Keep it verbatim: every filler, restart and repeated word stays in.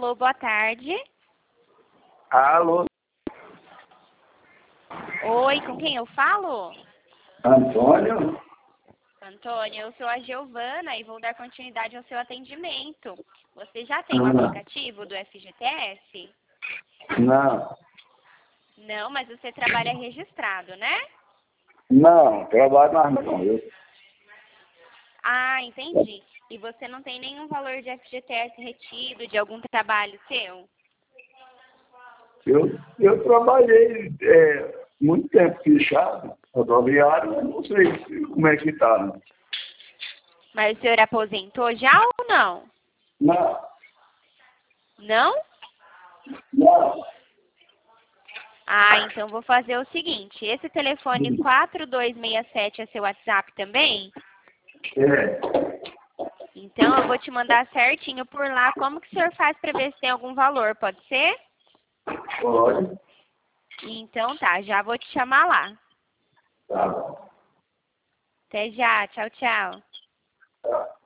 Alô, boa tarde. Alô, Oi, com quem eu falo? Antônio? Antônio, eu sou a Giovana e vou dar continuidade ao seu atendimento. Você já tem o Ah, aplicativo do F G T S? não, Não, mas você trabalha registrado, né? não, trabalho mais não. Eu, Ah, entendi. E você não tem nenhum valor de F G T S retido de algum trabalho seu? eu, eu trabalhei é, muito tempo fechado, rodoviário, mas não sei se- como é que tá. Né? Mas o senhor aposentou já ou não? Não, Não? não. Ah, então vou fazer o seguinte. Esse telefone Hum, quatro dois seis sete é seu WhatsApp também? É, Então eu vou te mandar certinho por lá como que o senhor faz para ver se tem algum valor, pode ser? pode. Então tá, já vou te chamar lá. Tá bom. Até já, tchau, tchau. Tá.